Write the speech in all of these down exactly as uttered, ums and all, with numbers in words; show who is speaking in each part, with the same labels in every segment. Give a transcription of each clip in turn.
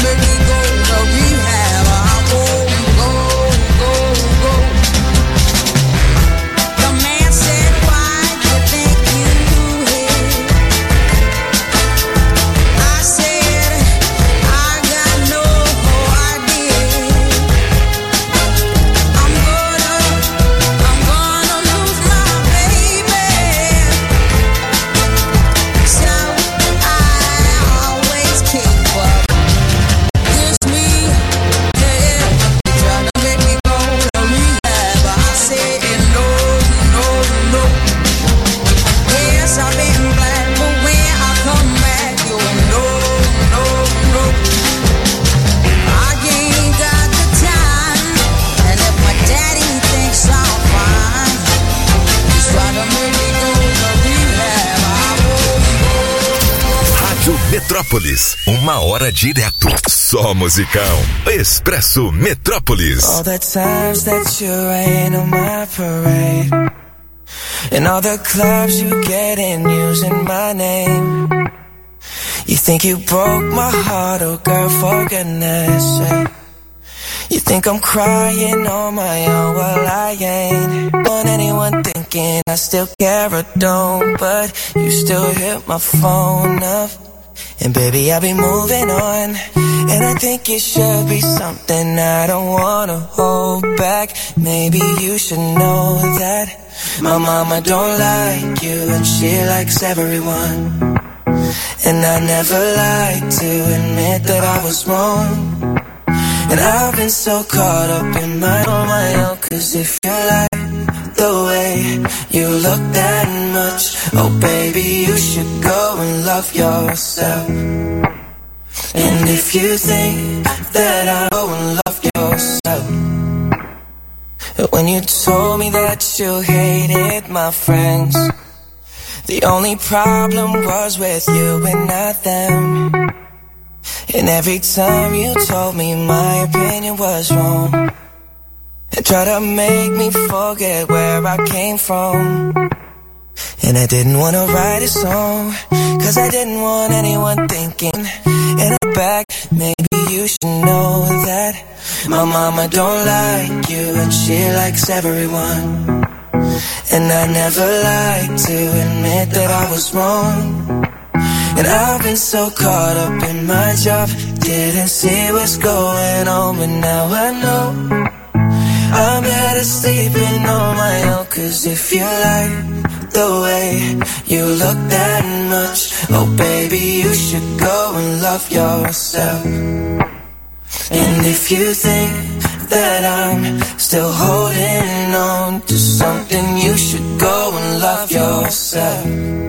Speaker 1: make me go to rehab. I won't go, go, go. The man said, why do you think you hit? I said, I got no idea. I'm gonna, I'm gonna lose my baby. So I always keep up. It's me, yeah. They try to make me go to rehab. I said no, no, no. Yes, I've been black, but when I come back, you know, no, no. I ain't got the time, and if my daddy thinks I'm fine, he's trying to make me go to rehab. I won't go.
Speaker 2: Rádio Metrópolis, uma hora direto. Só musicão. Expresso Metrópolis.
Speaker 3: All the times that you rain on my parade, and all the clubs you get in using my name. You think you broke my heart, oh girl, for goodness sake. You think I'm crying on my own, well I ain't. Want anyone thinking I still care or don't, but you still hit my phone up. And baby, I'll be moving on, and I think it should be something I don't wanna hold back. Maybe you should know that my mama don't like you, and she likes everyone. And I never like to admit that I was wrong. And I've been so caught up in my on my own. Cause if you like the way you look that much, oh baby, you should go and love yourself. And if you think that I go and love yourself, when you told me that you hated my friends, the only problem was with you and not them. And every time you told me my opinion was wrong, and tried to make me forget where I came from. And I didn't want to write a song, cause I didn't want anyone thinking in the back, maybe you should know that my mama don't like you, and she likes everyone. And I never like to admit that I was wrong. And I've been so caught up in my job, didn't see what's going on, but now I know I'm better sleeping on my own. Cause if you like the way you look that much, oh baby, you should go and love yourself. And if you think that I'm still holding on to something, you should go and love yourself.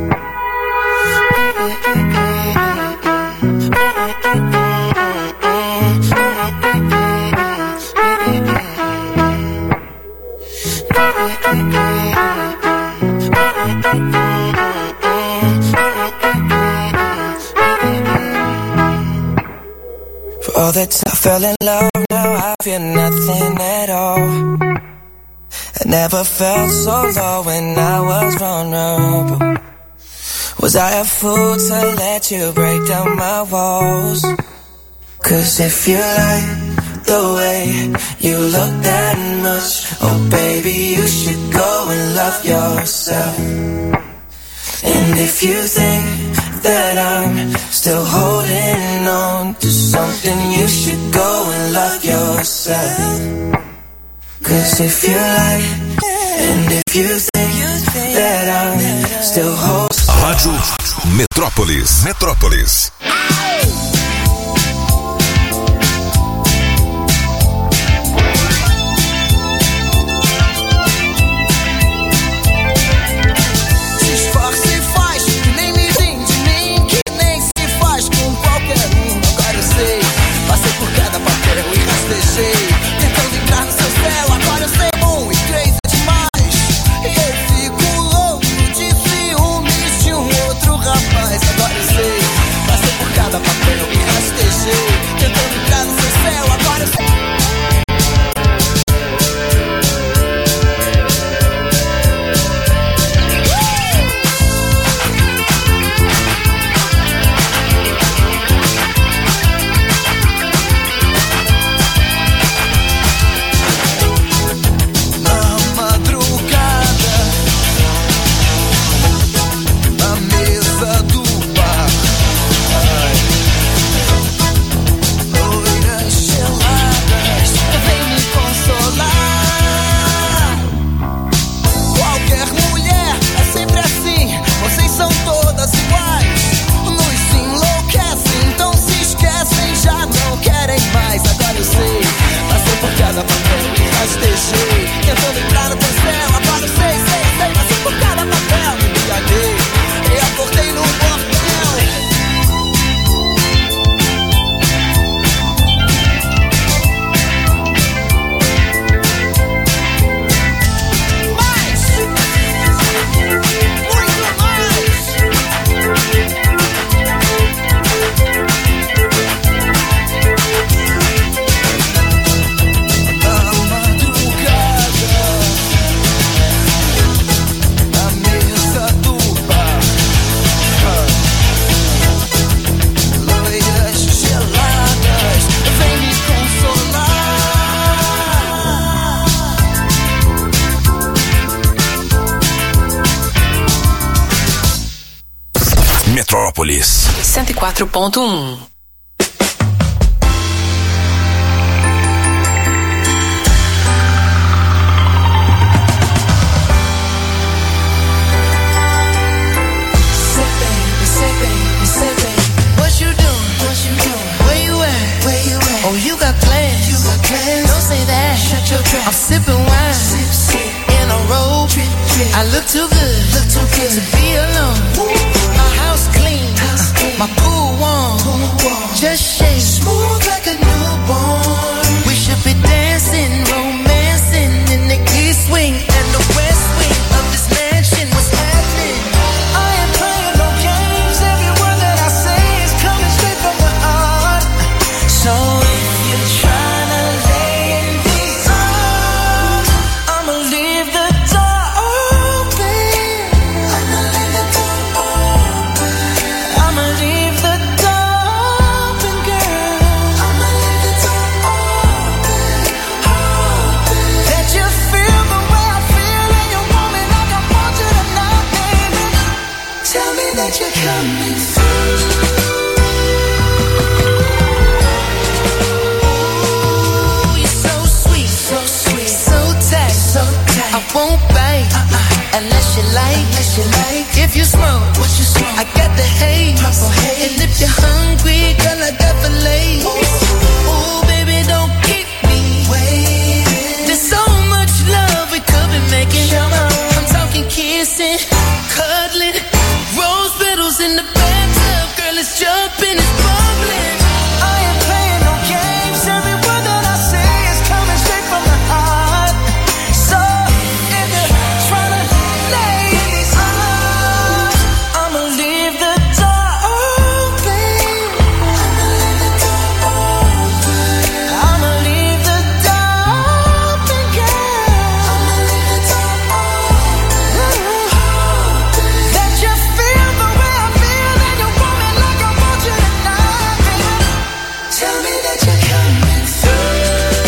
Speaker 3: For all the time I fell in love, now I feel nothing at all. I never felt so low when I was vulnerable. Was I a fool to let you break down my walls? Cause if you like the way you look that much, oh baby, you should go and love yourself. And if you think that I'm still holding on to something, you should go and love yourself. Cause if you like, and if you think that I'm still holding.
Speaker 2: Rádio Metrópolis. Metrópolis.
Speaker 1: Tentando entrar no seu céu, agora eu sei bom e três é demais. E eu fico louco de ciúmes de um outro rapaz. Agora eu sei, passei por cada
Speaker 4: Metrópolis.
Speaker 5: cento e quatro ponto um.
Speaker 6: Oh, you got plans. You got plans. Don't say that. Shut your trap. I'm sipping wine. Sip, sip. In a robe. Drip, drip. I look too good. Look too good to be alone. Ooh. My house clean. House clean. My pool warm. Pool warm. Just shake. Smooth like a newborn. We should be dancing, romancing in the east wing and the west wing of this mansion. What's happening? I ain't playing no games. Every word that I say is coming straight from the heart. So unless you like, unless you like. If you smoke, what you smoke? I got the haze. And if you're hungry, girl, I got the lace. Ooh, baby, don't keep me waiting. There's so much love we could be making. I'm talking kissing, cuddling, rose petals in the bathtub. Girl, it's jumping, it's bubbling. I ain't playing no games. Every word that I say is coming straight from the heart. So if you're trying to lay in these arms, I'ma leave the door open. I'ma leave the door open, girl. I'ma leave the door open. That you feel the way I feel and you want me like I want you tonight, baby. Tell me that you're coming through.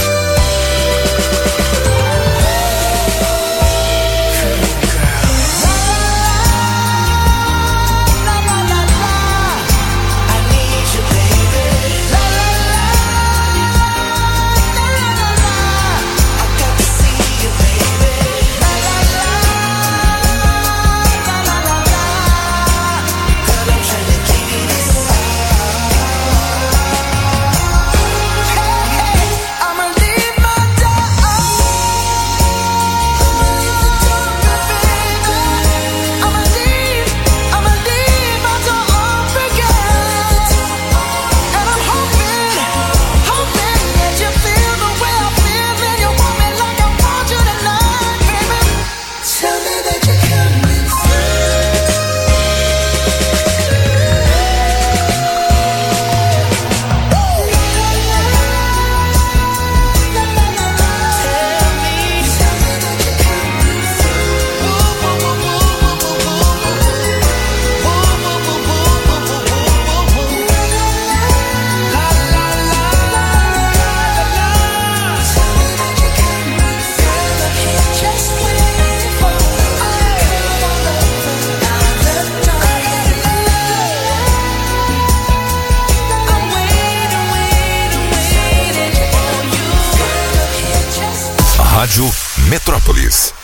Speaker 2: Rádio Metrópolis.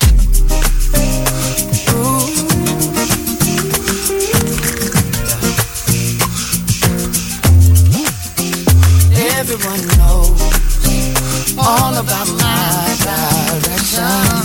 Speaker 6: Everyone knows all about my direction,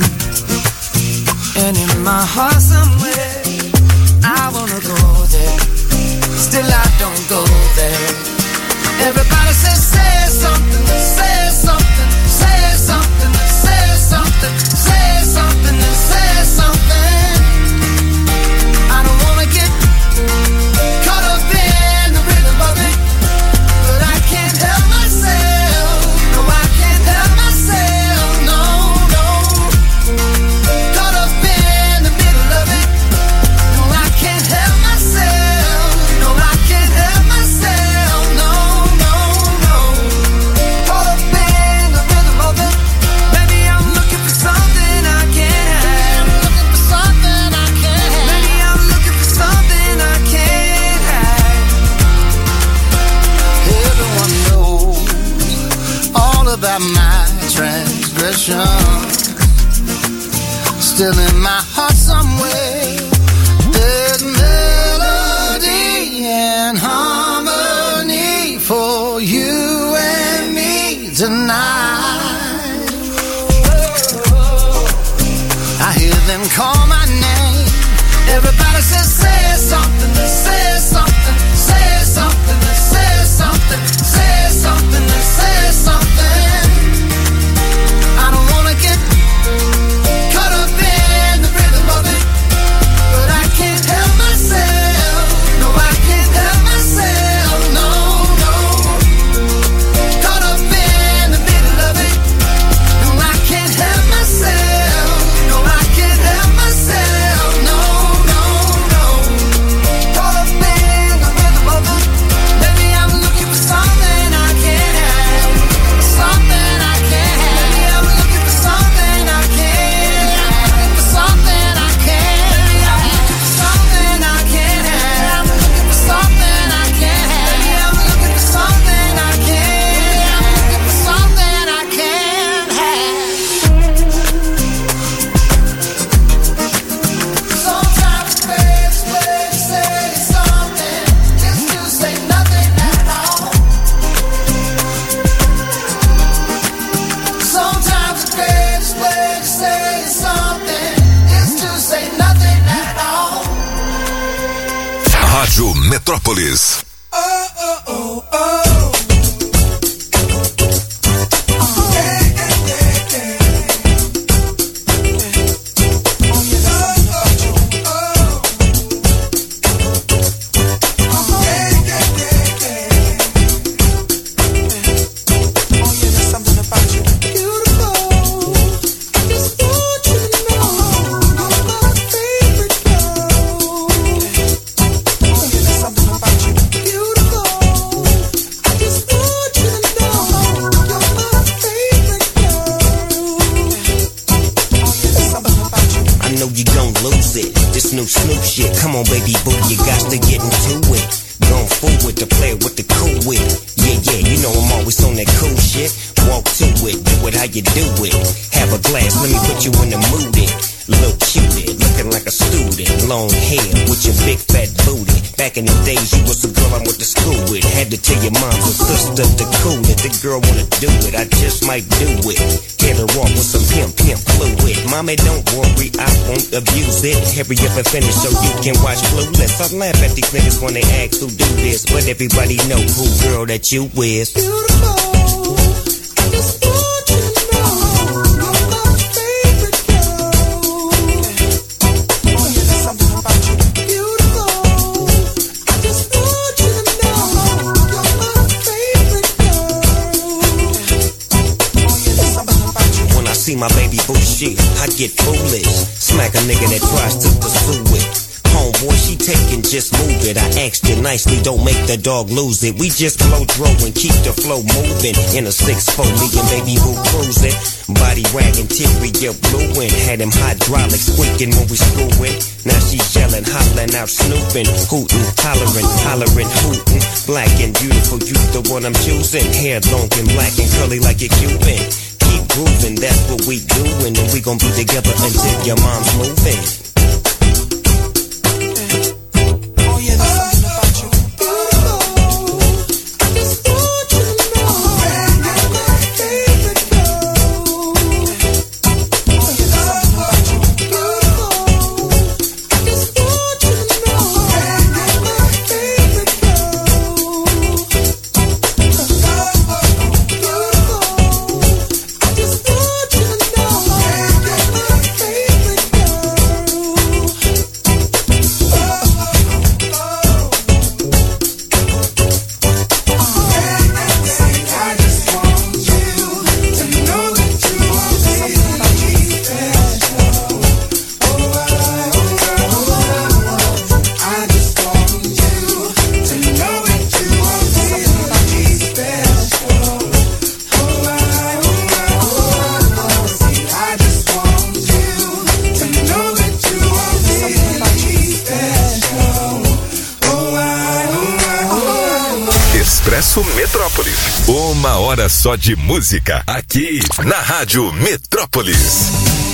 Speaker 6: and in my heart somewhere I wanna go there. Still I don't go there. Everybody says say something, say something, say something, say something, say something, and say something. I don't wanna get caught up in the rhythm of it, but I can't help myself. No, I can't help myself. No, no. Caught up in the middle of it. No, I can't help myself. No, I can't help myself. No, no, no.
Speaker 4: about my transgression. Still in my heart somewhere, there's melody and harmony for you and me tonight. I hear them call my name. Everybody says, say something, say something, say something, say something, say something, say something. I don't wanna get caught up in the rhythm of it, but I can't help myself. No, I can't help myself. No, no. Caught up in the middle of it. No, I can't help myself. No, I can't help myself. No, no, no. Caught up in the rhythm of it. Maybe I'm looking for something I can't have. Something I can't have. Maybe I'm looking for something I can't have. For something I can't. Maybe I'm looking for something I can't have. Looking for something I can't have. Maybe I'm looking for something I can't have. Looking for something I can't have. Sometimes it's great to say something just to say nothing at all. Sometimes it's great to say something just to say nothing at all.
Speaker 2: Rádio Metrópolis.
Speaker 7: I know you gon' lose it. This new Snoop shit. Come on, baby boo, you got to get into it. Gone forward to play with the cool wit. Yeah, yeah, you know I'm always on that cool shit. Walk to it, do it how you do it. Have a glass, let me put you in the mood. It. Little cutie, looking like a student. Long hair with your big fat booty. Back in the days, you was the girl I went to school with. Had to tell your mom and sister to cool it. The girl wanna do it, I just might do it. Get her off with some pimp, pimp fluid. Mommy, don't worry, I won't abuse it. Hurry up and finish so you can watch Clueless. I laugh at these niggas when they ask who do this, but everybody know who girl that you is. See my baby boo shit, I get foolish. Smack a nigga that tries to pursue it. Homeboy, she taking, just move it. I asked you nicely, don't make the dog lose it. We just blow throw and keep the flow moving. In a six four, me and baby boo cruising. Body wagging, interior blueing. Had him hydraulics squeaking when we screwing. Now she yelling, hollering out, snooping, hooting, hollering, hollering, hooting. Black and beautiful, you the one I'm choosing. Hair long and black and curly like a Cuban. Keep grooving, that's what we doing, and we gon' be together until your mom's moving. Oh yeah, there's something about you. I just want you to know you're my favorite girl. Oh yeah, there's something about you. I just want you to know you're my favorite
Speaker 2: Expresso Metrópolis. Uma hora só de música aqui na Rádio Metrópolis.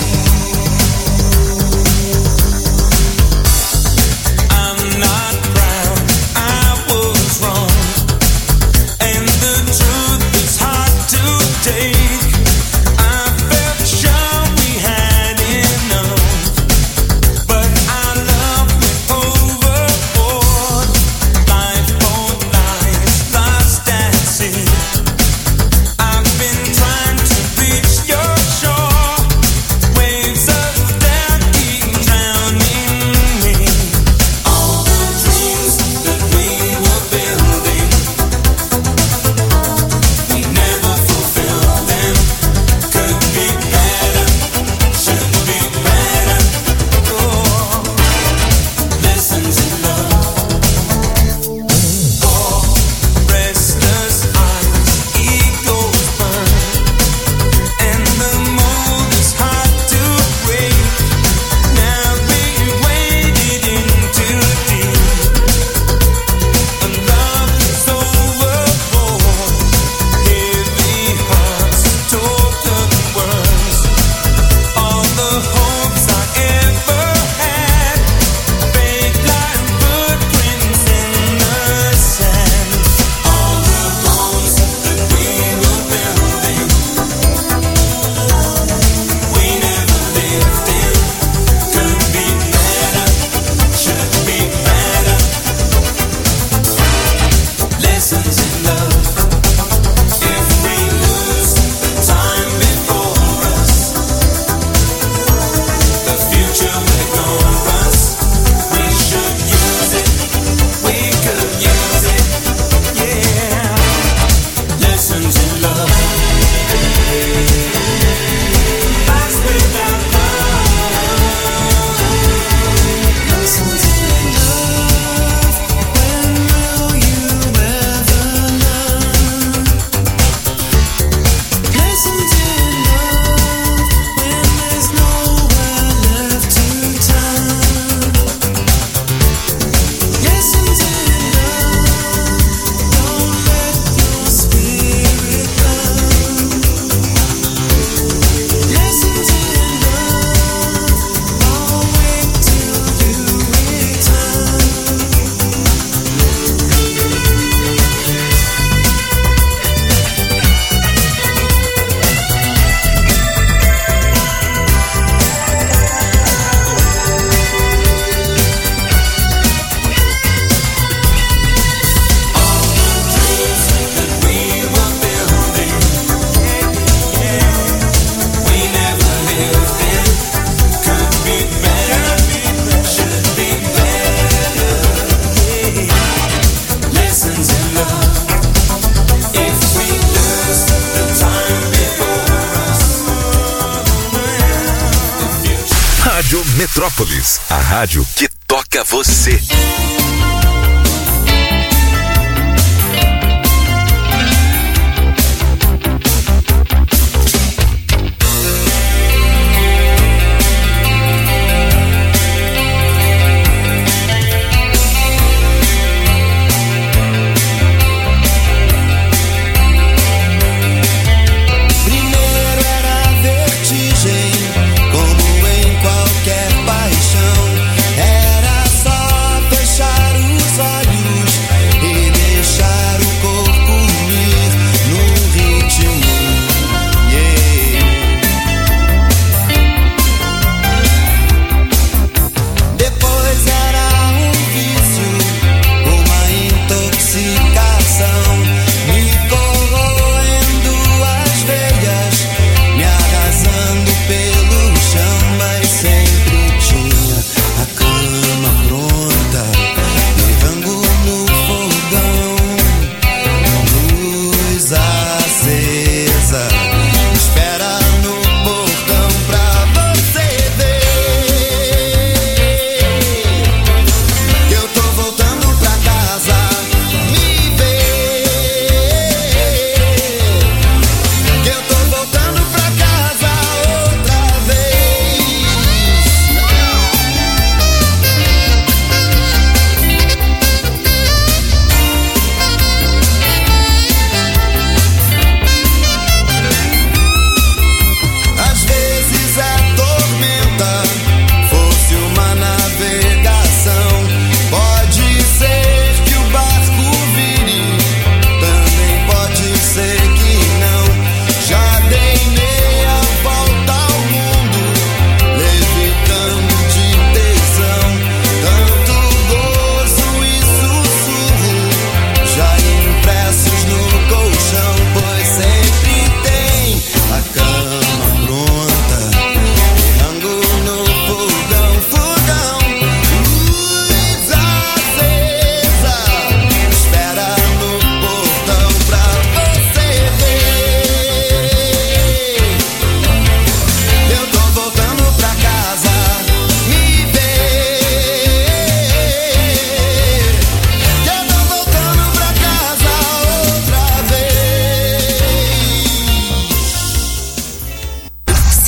Speaker 2: Metrópolis, a rádio que toca você.
Speaker 3: Era só fechar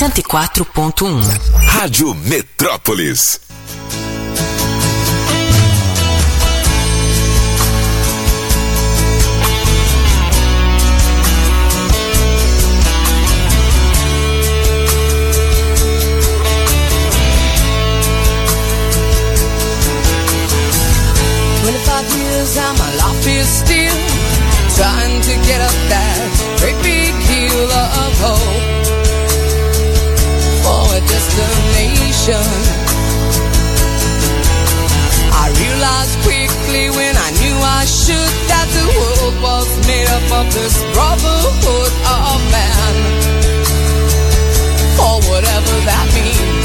Speaker 5: cento e quatro ponto um.
Speaker 2: Rádio Metrópolis.
Speaker 1: twenty-five years and my life is still trying to get up that great big hill of hope for a destination. I realized quickly when I knew I should that the world was made up of this brotherhood of man, or whatever that means.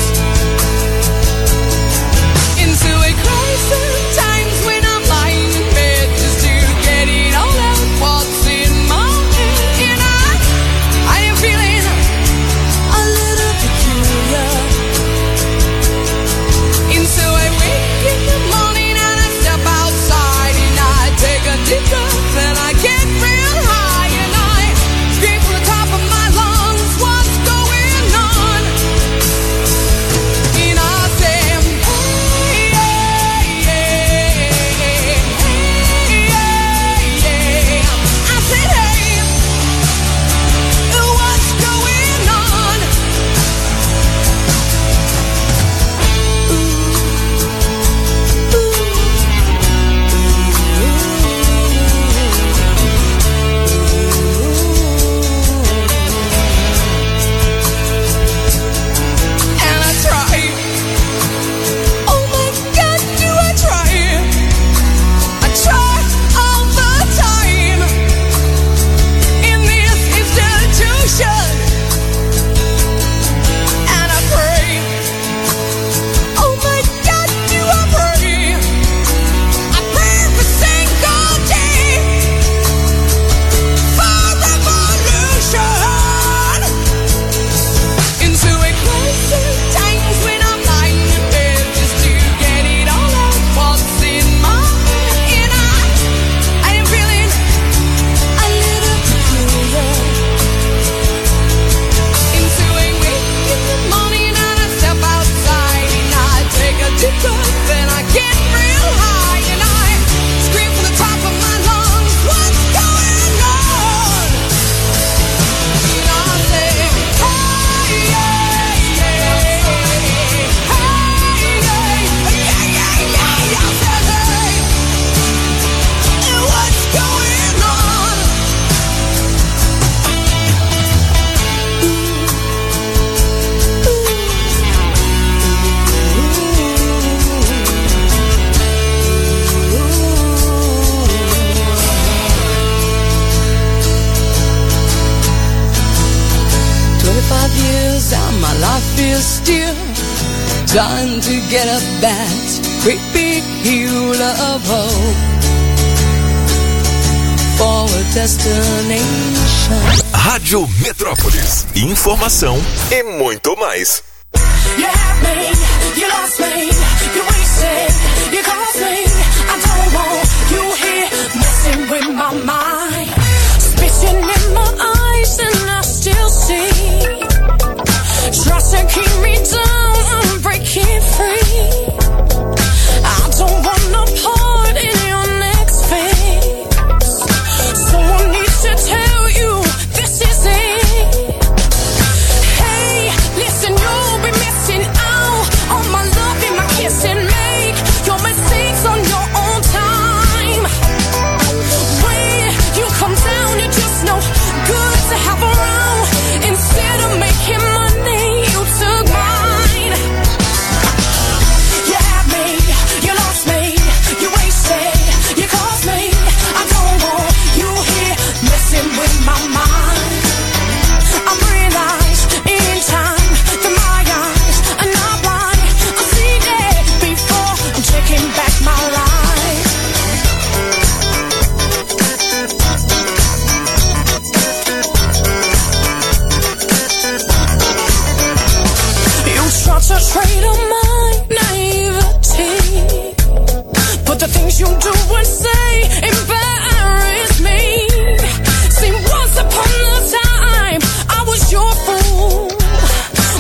Speaker 1: Into a crisis times when I'm lying in bed just to get it all out what's in my head. And I, I am feeling a little peculiar. And so I wake in the morning and I step outside and I take a deep breath and I get real high and I scream from the top of my lungs, what's going on? And I say, hey, yeah, yeah, hey, yeah, yeah. I said, hey, what's going on? And I try. Oh my God, do I try? I try all the time in this institution, and I pray. Oh my God, do I pray? I pray every single day for revolution. Into a crisis times when I'm lying in bed just to get it all out what's in my head. And I, I am feeling a little peculiar. Into a wake in the morning and I step outside and I take a deep breath and I get real high and I scream from the top of my lungs, what's going on? And I say, hey, yeah, yeah, hey, yeah, yeah, yeah, yeah. I said, hey, what's going on? Twenty-five years and my life is still trying to get up that great big hill of hope for a destination.
Speaker 2: Rádio Metrópolis. Informação e muito mais.
Speaker 6: You had me, you lost me, you wasted, you caused me. I don't want you here messing with my mind. Spitting in my eyes and I still see. Tries to keep me down, I'm breaking free. I don't want no part in your next phase. Someone needs to tell you this is it. Hey, listen, you'll be missing out on my love and my kiss and make your mistakes on your own time. When you come down, you're just no good to have around. Instead of making money, you took mine. You had me, you lost me, you wasted, you caused me. I don't want you here messing with my mind. I realize in time that my eyes are not blind. I've seen it before, I'm taking back my life. You try to trade on my naivety, but the things you do and say embarrass me. See, once upon a time I was your fool.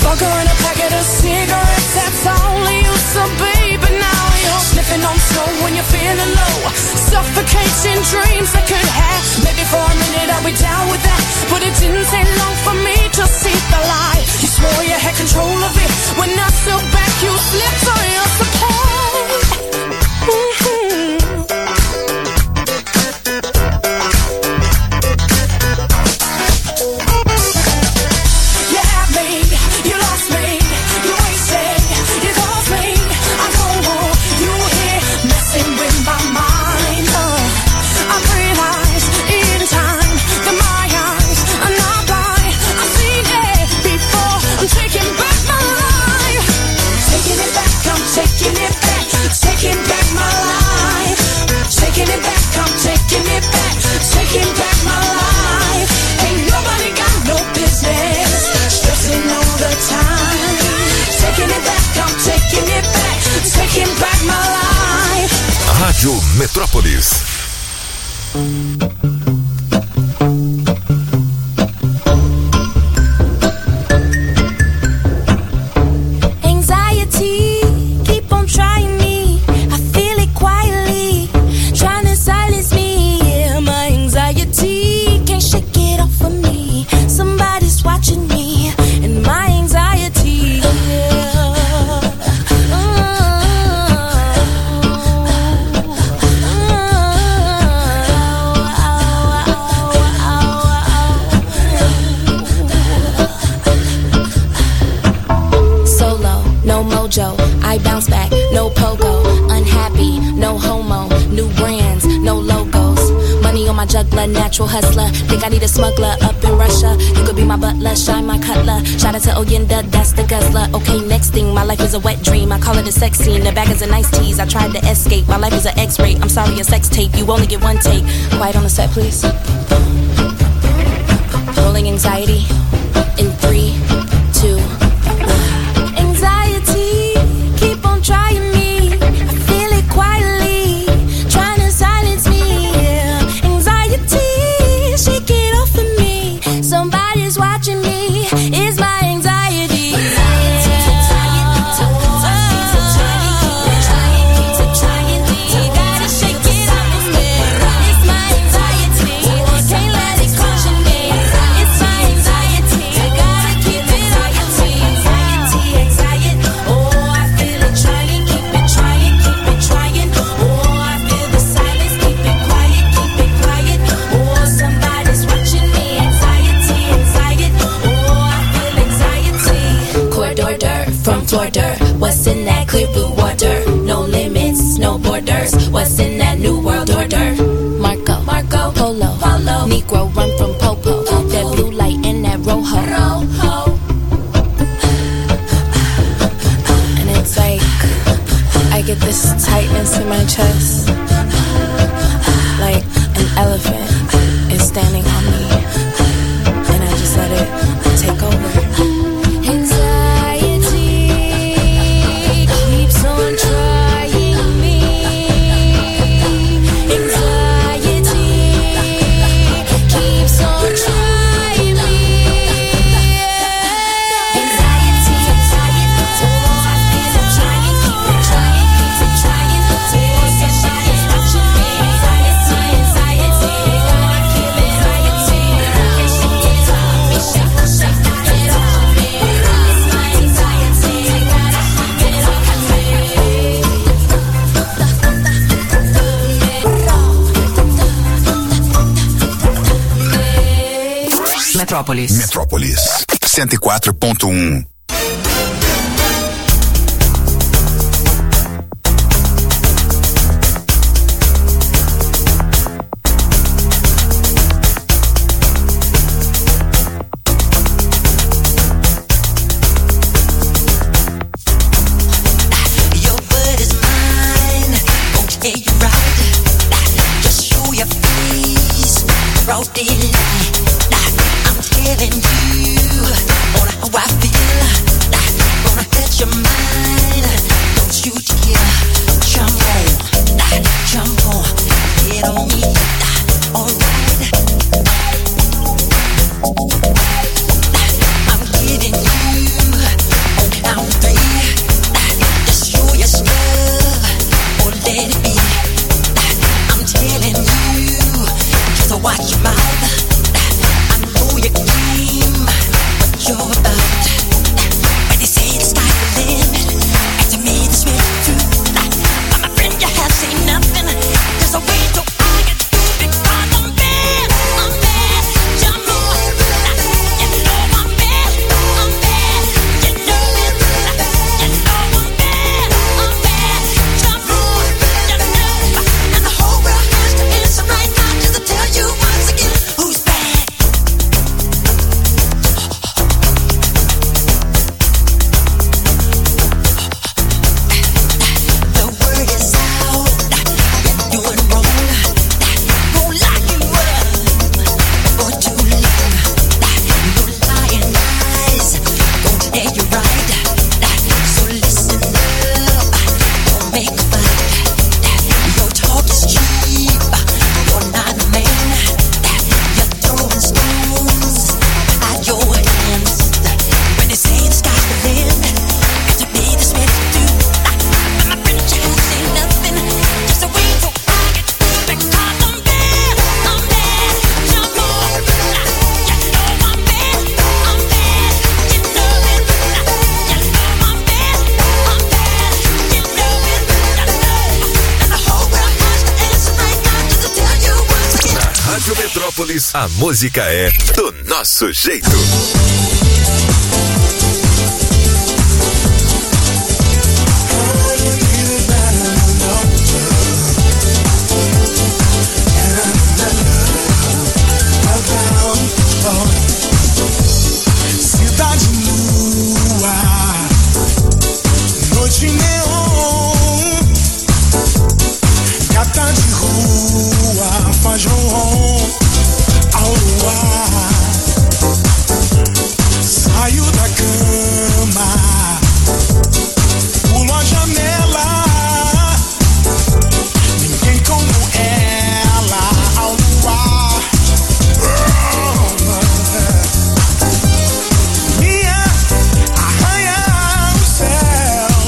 Speaker 6: vodka and a packet of cigarettes, that's all I used to be. But now you're sniffing on snow when you're feeling low, suffocating dreams I could have. Maybe for a minute I'll be down with that, but it didn't take long for me to see the lie. You swore you had control of it. When I stood back, you slipped on your support. Mm-hmm. You had me, you lost me, you wasted, you caused me. I don't want you here messing with my mind. Uh, I realized in time that my eyes are not blind. I've seen it before. I'm taking back my life. Taking it back, I'm taking it back. Taking back my life. Taking it back, I'm taking it back. Taking back my life. Ain't nobody got no business stressing all the time. Taking it back, I'm taking it back. Taking back my life.
Speaker 2: Rádio Metrópolis.
Speaker 6: Anxiety, keep on trying me. I feel it quietly, trying to silence me. Yeah, my anxiety can't shake it off of me. Somebody's watching me, and my anxiety. Yeah. Solo, no mojo, I bounce back, no pogo. Unhappy, no homo, new brands, no logos. Money on my juggler, natural hustler. Think I need a smuggler up in Russia. You could be my butler, shine my cutler. Shout out to Oyenda, that's the guzzler. Okay, next thing, my life is a wet dream. I call it a sex scene, the bag is a nice tease. I tried to escape, my life is an X-ray. I'm sorry, a sex tape, you only get one take. Quiet on the set, please. Rolling anxiety in three, two, one. Anxiety, keep on trying me. I feel it quietly, trying to silence me. Yeah. Anxiety, shake it off of me. Somebody's watching me. It's my anxiety. Gotta shake it off of me. It's my anxiety. Can't let it consume me. It's my anxiety. Gotta keep it off of me. Anxiety, anxiety. Oh, I feel it trying. Keep it trying. Keep it trying. Oh, I feel the silence. Keep it quiet. Keep it quiet. Oh, somebody's watching me. Anxiety, anxiety. Oh, I feel anxiety. Corridor dirt from Florida. What's in that clear blue water? No limits, no borders. What's in that new world order? Marco, Marco, Polo, Polo. Negro run from Popo. That blue light and that rojo. Rojo. And it's like I get this tightness in my chest, like an elephant is standing on me, and I just let it take over. Anxiety keeps on trying me. Anxiety keeps on trying me. Anxiety, anxiety. Oh, I feel it trying, keep it trying, keep it trying. Oh, somebody's watching me. Anxiety, anxiety. Oh, I feel anxiety. Can't shake it off me, shake, shake it off me. It's my anxiety. Gotta keep it off of me.
Speaker 5: Metrópolis.
Speaker 8: Metrópolis cento e quatro ponto um.
Speaker 9: Your word is mine, won't hear you right. Just show your face, broad daylight. I'm telling you on how I feel.
Speaker 2: Metrópolis, a música é do nosso jeito.
Speaker 10: Cidade nua, noite neon, gata de rua, faz ronron ao luar. Saio da cama, pulo a janela, ninguém como ela ao luar. Minha arranha no céu,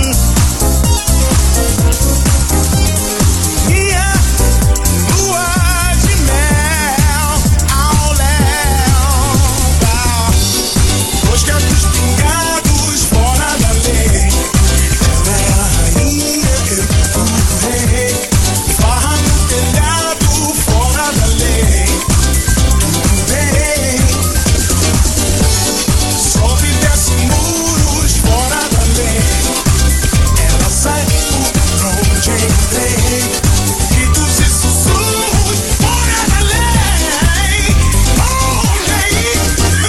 Speaker 10: minha lua de mel ao léu. Dois gatos pingados fora da lei. Ela é a rainha, eu o rei. Barra no telhado fora da lei. Tudo bem. Sobe e desce muros fora da lei. Ela sai por onde entrei. Gritos e sussurros fora da lei. Oh, lei.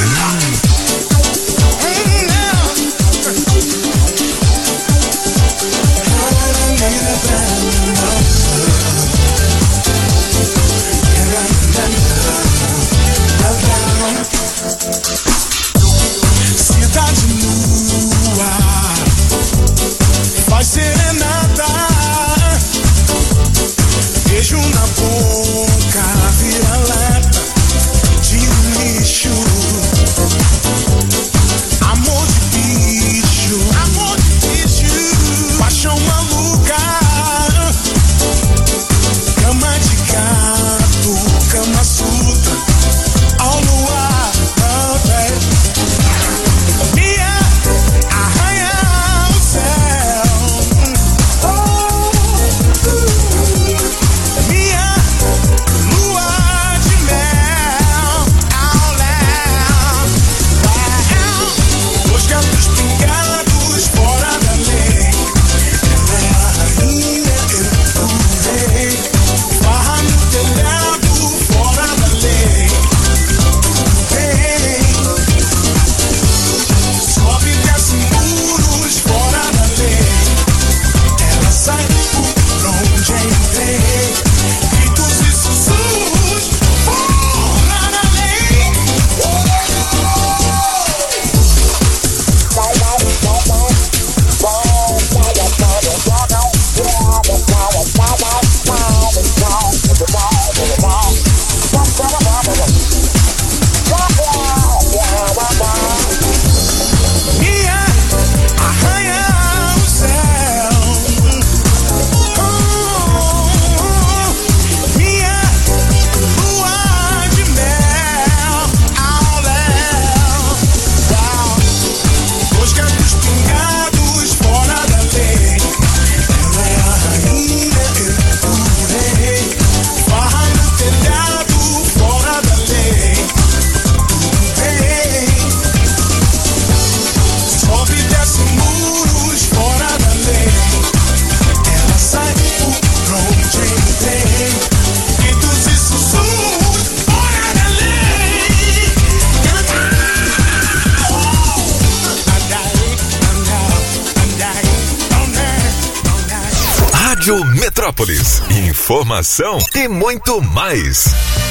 Speaker 10: Cidade nua, faz serenata, beijo na boca, vira-lata de um lixo. Amor de bicho, amor de bicho, paixão maluca, cama de gato, cama surda, ao luar, okay. Minha arranha o céu, oh, minha lua de mel ao léu. Dois gatos pingados fora da lei. Ela é a rainha, eu o rei. Barra no telhado fora da lei. Ei, sobe e desce muros fora da lei. Ela sai por onde entrei. Gritos e sussurros fora da lei. Minha arranha o céu, oh, minha lua de mel ao léu. Dois gatos pingados fora da lei. Ela é a rainha, eu o rei. Barra no telhado fora da lei. Tudo bem. Sobe e desce muros fora da lei. Ela sai por onde entrei. Gritos e sussurros fora da lei.
Speaker 2: Rádio Metrópolis, informação e muito mais.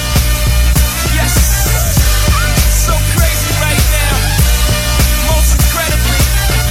Speaker 6: So crazy right now. Most incredibly.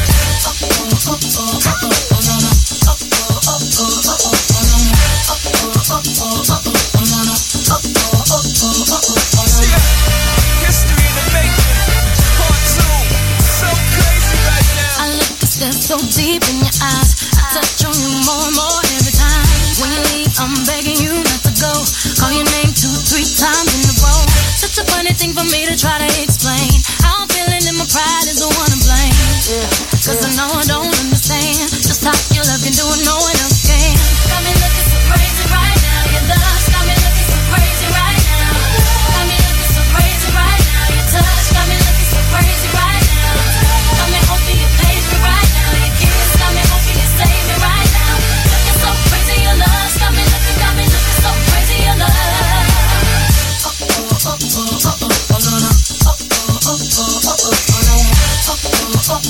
Speaker 6: History in the making. Part two. So crazy right now.
Speaker 11: I look a step so deep in your eyes. I touch on you more and more every time. When you leave, I'm begging you not to go. Call your name two, three times in a row. Such a funny thing for me to try to explain. How I'm feeling and my pride is the one to blame. Yeah. Cause I know I don't understand just how your love can do it, no one else can. Got me looking so crazy right now. Your love's got me looking so crazy right now.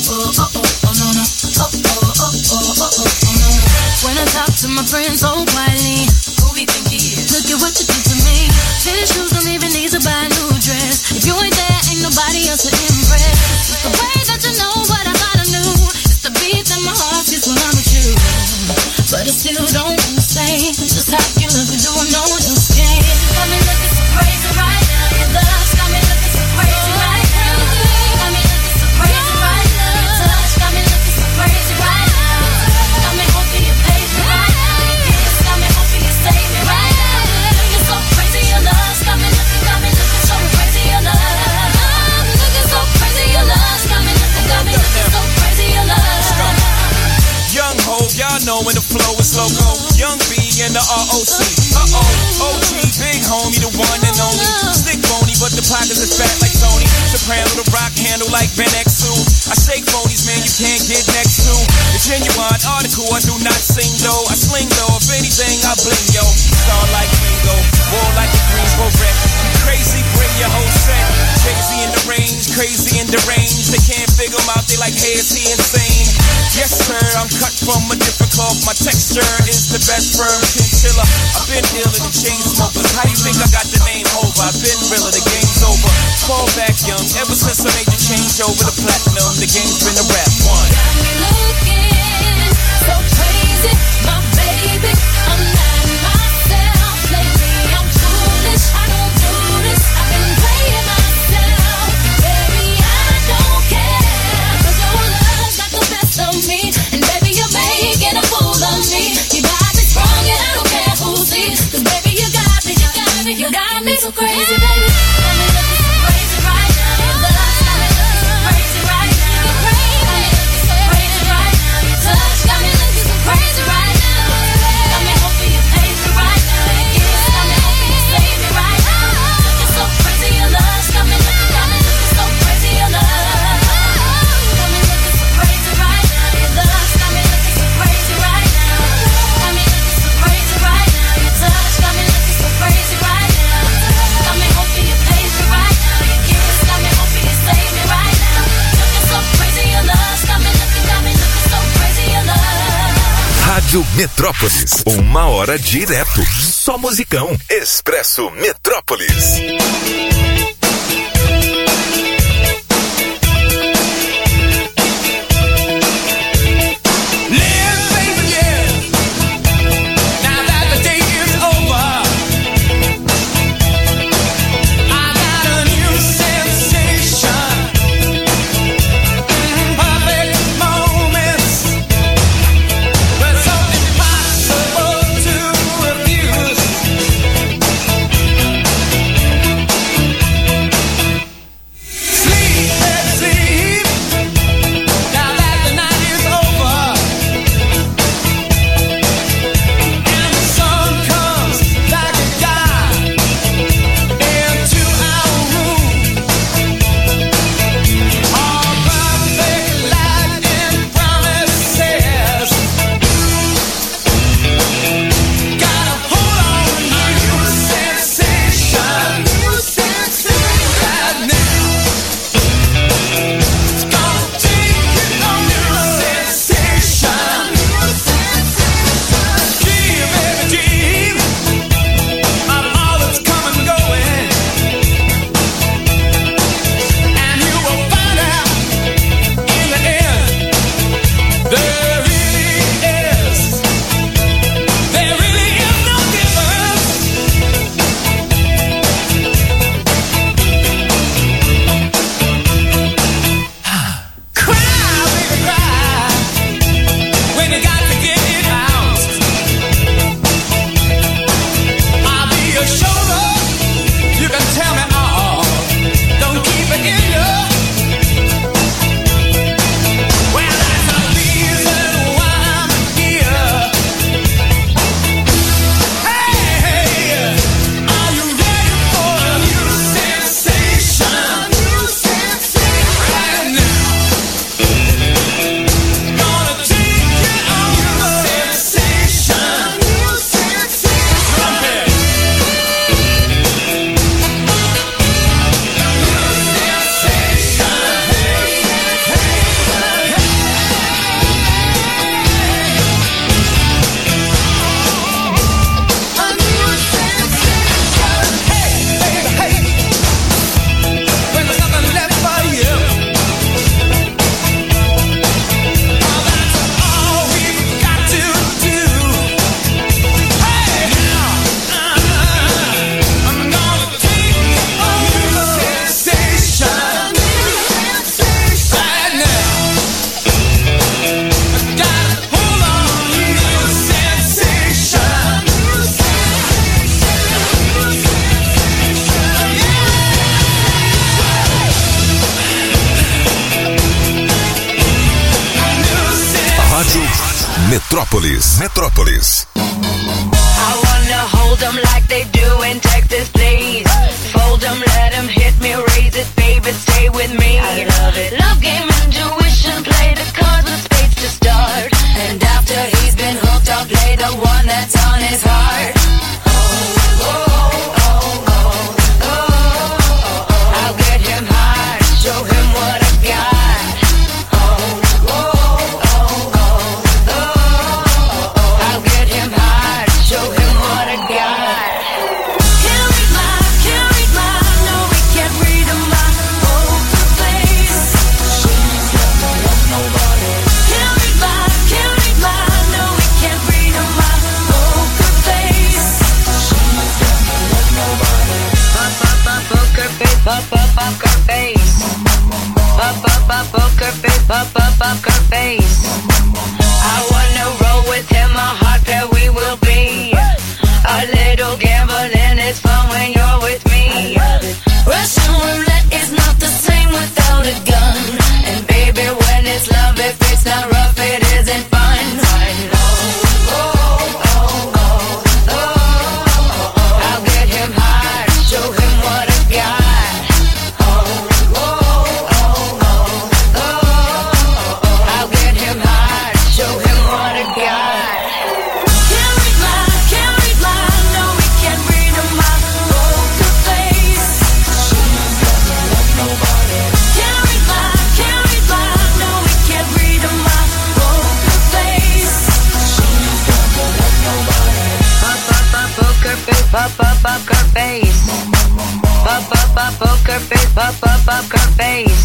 Speaker 11: oh, oh, oh, no, no. Oh, oh, oh, oh, oh, oh, oh, no, no. When I talk to my friends so quietly, who we think he is? Look at what you did to me. Tennis shoes don't even need to buy a new dress. If you ain't there, ain't nobody else to impress. The way that you know what I thought I knew. It's the beat that my heart gets when I'm with you. But I still don't understand just how you look and do I know you can. Got me looking so crazy right now. Your love's got me looking so crazy right now. Got me looking so crazy right now. Your touch got me looking so crazy right now. Got me hoping you pay me right now. Your kiss got me hoping you save me right now. Looking so crazy, your love's got me looking, got me looking so crazy, your love. Looking so crazy, your love's got me looking, got me looking so crazy, your love.
Speaker 12: Young Hov, y'all know when the flow is loco. Young B and the R O C. Uh-oh, O G, big homie, the one and only. Stick bony, but the pockets is fat like Tony. Soprano, the rock handle like Ben X two. I shake phonies, man, you can't get next to. The genuine article, I do not sing though. I sling though, if anything, I bling yo. Star like Ringo, war like the Greensboro wreck. Crazy, bring your whole set. Crazy in the range, crazy in the range. They can't figure him out, they like, hey, is he insane? Yes, sir, I'm cut from a different cloth. My texture is the best firm chinchilla. I've been dealing with chain smokers. How you think I got the name over? I've been realer, the game's over. Fall back young, ever since I made the change over the platinum, the game's been a rap one.
Speaker 11: Got me looking so crazy, my baby. I'm not myself lately. I'm foolish, I don't do this. I've been playing myself, baby. I don't care, 'cause your love's got the best of me, and baby you're making a fool of me. You got me strong and I don't care who sees, 'cause baby you got me, you got me, you got me so crazy, baby. Got me looking so crazy right now. Your love's got me looking so crazy right now. You're crazy, got me looking so crazy right now. Your touch got me looking so crazy right now. Got me hoping you pay me right now. Your kiss got me hoping you save me right now. Looking so crazy, your love's got me looking, got me looking so crazy, your love. Got me looking so crazy right now. Your love's got me looking so crazy right now. Got me looking so crazy right now. Your touch got me looking so crazy right now. Got me hoping you pay me right now. Your kiss got me hoping you save me right now. Looking so crazy, your love's got me looking, got me looking so crazy, your love.
Speaker 2: Rádio Metrópolis, uma hora direto. Só musicão. Expresso Metrópolis.
Speaker 10: Impossible to refuse.
Speaker 2: Metrópolis. Metrópolis.
Speaker 13: I wanna hold them like they do in Texas, please. Fold them, let them hit me, raise it, baby, stay with me. I love it. Love game, intuition, play the cards with spades to start. And after he's been hooked, I'll play the one that's on his heart. Oh, oh, oh, oh, oh, oh. I'll get him hard, show him what I got. Oh, oh, oh, oh, oh. I'll get him hard, show him what I got. Can't read my, can't read my, no, we can't read my poker face. She's never loved nobody. Can't read my, can't read my, no, we can't read my poker face. She's never loved nobody. Pop, pop, pop, poker face, pop, pop, poker face. Pop, pop, pop, poker face, pop, pop, poker face. I wanna roll with him, a hot pair we will be. A little gambling is fun when you're with me. Russian roulette is not the same without a gun. And baby, when it's love, if it's not rough, it isn't fun. Oh, oh, oh, oh, oh. I'll get him hard, show him what I got. Oh, oh, oh, oh, oh. I'll get him hard, show him what I got. Can't read my, can't read my, no, we can't read my poker face. She's never loved nobody. Can't read my, can't read my, no, we can't read my poker face. She's never loved nobody. Pop, pop, pop, poker face, pop, pop, poker face. Pop, pop, pop, poker face, pop, pop, poker face.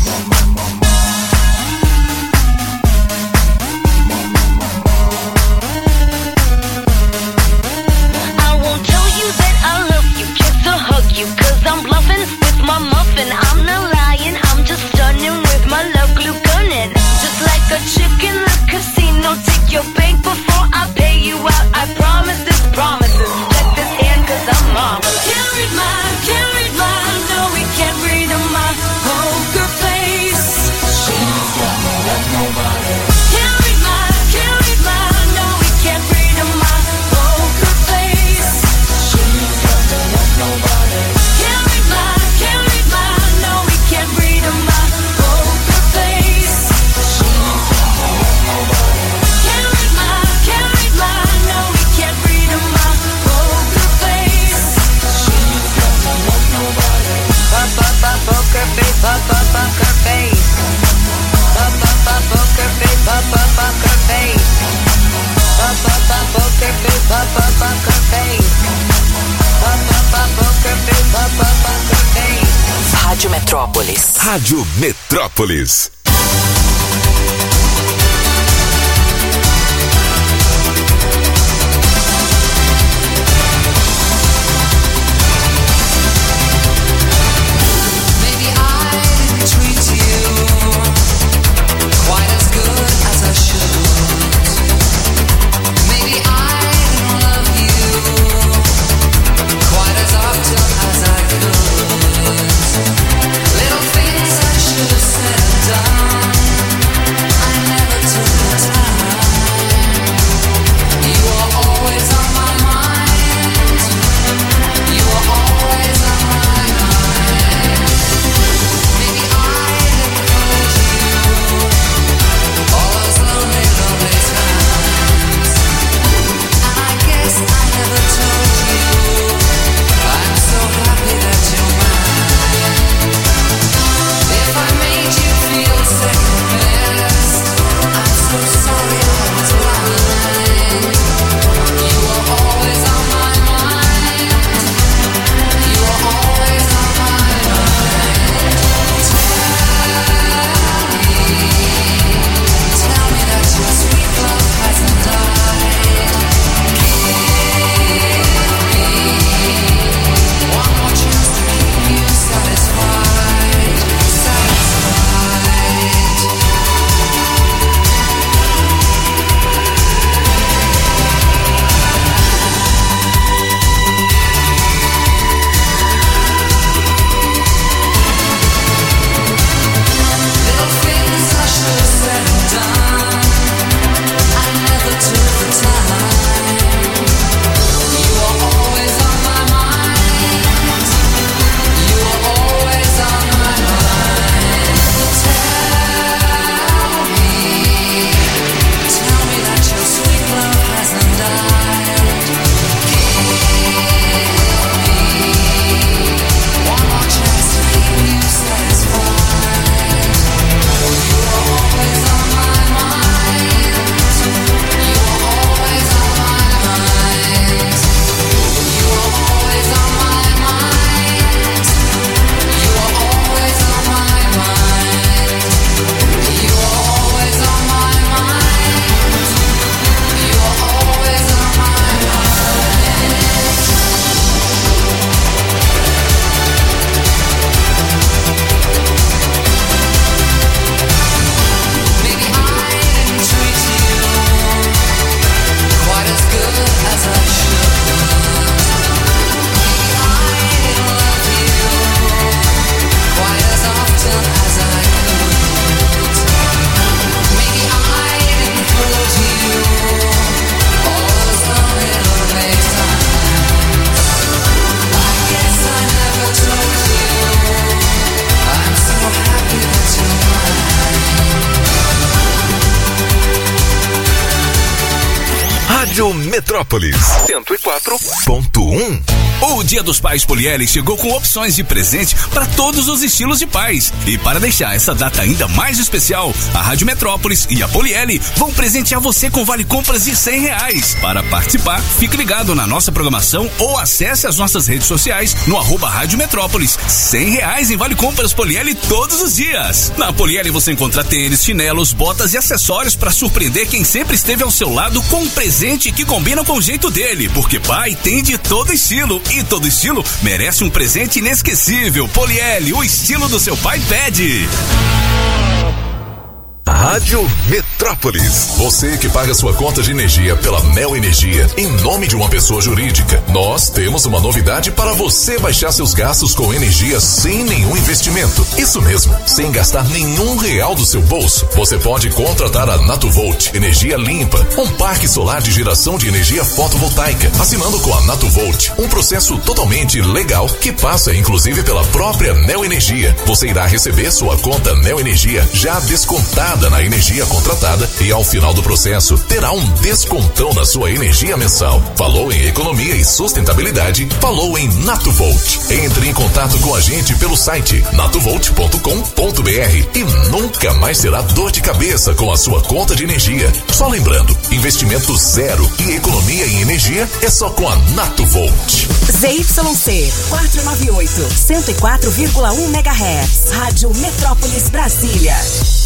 Speaker 13: I won't tell you that I love you, kiss or hug you, cause I'm bluffing with my muffin. I'm not lying, I'm just stunning with my love glue gunning. Just like a chick in the casino, take your bank before I pay you out. I promise this promises, let this hand cause I'm marvelous. Can't read my, can't read my, no, we can't read my poker face. She's never loved nobody. Can't read my, can't read my, no, we can't read my poker face. She's never loved nobody. Can't read my, can't read my, no, we can't read my poker face. She's never loved nobody. Can't read my, can't read my, no, we can't read my poker face. She's never loved nobody. Pop, pop, pop, poker face, pop, pop, poker face. Pop, pop, pop, poker face, pop, pop, poker face. Pop, pop, pop, poker face, pop, pop, poker face. Pop, pop, pop, poker face, pop, pop, poker face.
Speaker 5: Rádio Metrópolis.
Speaker 2: Rádio Metrópolis.
Speaker 14: Maybe I didn't treat you quite as good as I should. Maybe I didn't love you quite as often as I could. Little things I should have said and done.
Speaker 2: Rádio Metrópolis cento e quatro ponto um.
Speaker 15: O Dia dos Pais Polieli chegou com opções de presente para todos os estilos de pais. E para deixar essa data ainda mais especial, a Rádio Metrópolis e a Polieli vão presentear você com vale compras de cem reais. Para participar, fique ligado na nossa programação ou acesse as nossas redes sociais no arroba Rádio Metrópolis. cem reais em vale compras Polieli todos os dias. Na Polieli você encontra tênis, chinelos, botas e acessórios para surpreender quem sempre esteve ao seu lado com um presente que combina com o jeito dele, porque pai tem de todo estilo. E todo estilo merece um presente inesquecível. Polieli, o estilo do seu pai pede.
Speaker 2: Rádio Metrópolis.
Speaker 16: Você que paga sua conta de energia pela Neo Energia em nome de uma pessoa jurídica, nós temos uma novidade para você baixar seus gastos com energia sem nenhum investimento. Isso mesmo, sem gastar nenhum real do seu bolso. Você pode contratar a Natuvolt Energia Limpa, um parque solar de geração de energia fotovoltaica, assinando com a Natuvolt, um processo totalmente legal que passa inclusive pela própria Neo Energia. Você irá receber sua conta Neo Energia já descontada na energia contratada e ao final do processo terá um descontão na sua energia mensal. Falou em economia e sustentabilidade? Falou em Natuvolt. Entre em contato com a gente pelo site natuvolt ponto com ponto br e nunca mais terá dor de cabeça com a sua conta de energia. Só lembrando, investimento zero e economia em energia é só com a Natuvolt.
Speaker 17: Z Y C quatrocentos e noventa e oito, cento e quatro vírgula um megahertz. Rádio Metrópolis Brasília.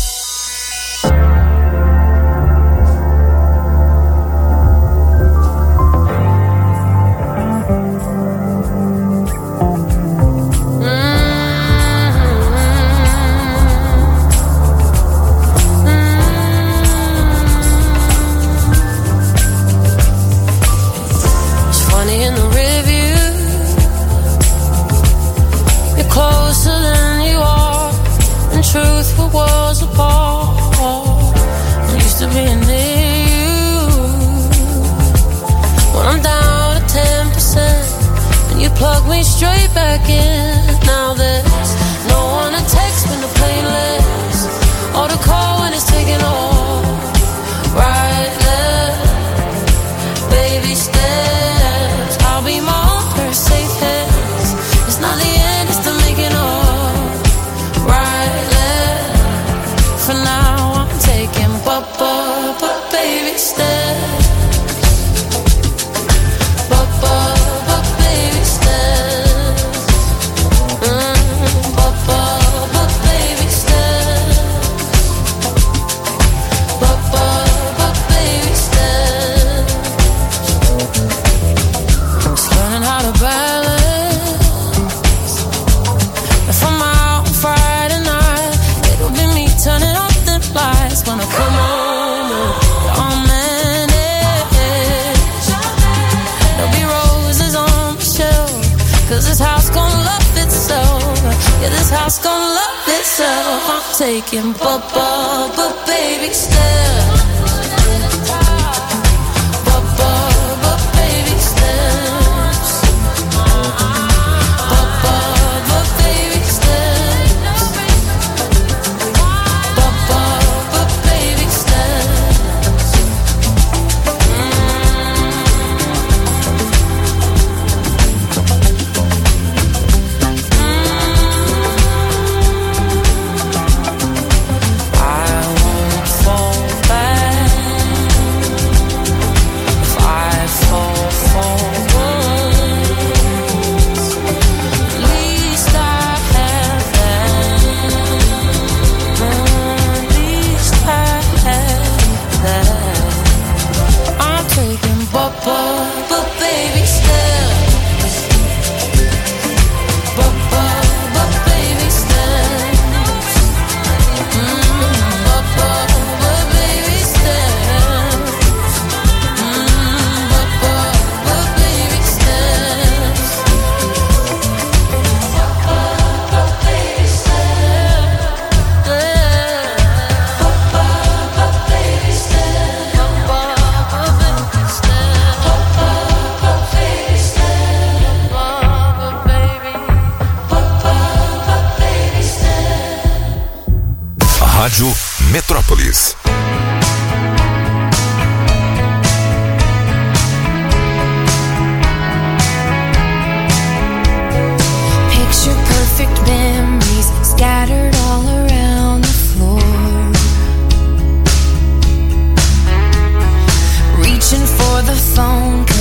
Speaker 18: Plug me straight back in. Now there's no one to text when the plane lands, or to call when it's taking off. Right there, baby steps. I'll be my own first safe hands. It's not the end, it's the making of. Right there, for now I'm taking but but but baby steps. But but but baby steps. When I come home, I'll manage. There'll be roses on the shelf, cause this house gon' love itself. Yeah, this house gon' love itself. I'm taking but, but, but baby steps. But, but, but baby steps. But, but, but baby steps. But, but, but baby steps. I won't fall back if I fall forward. At least I have that. At least I have that. I'm taking but, but, but baby steps. But, but, but baby steps. Mm, but, but, but baby steps. Mm, but, but, but baby steps. But, but, but baby steps. Yeah. But, but, but baby steps. But, but, but baby steps. But, but, but baby steps. But, but, baby. But, but, but baby steps.
Speaker 2: Rádio Metrópolis.
Speaker 11: phone.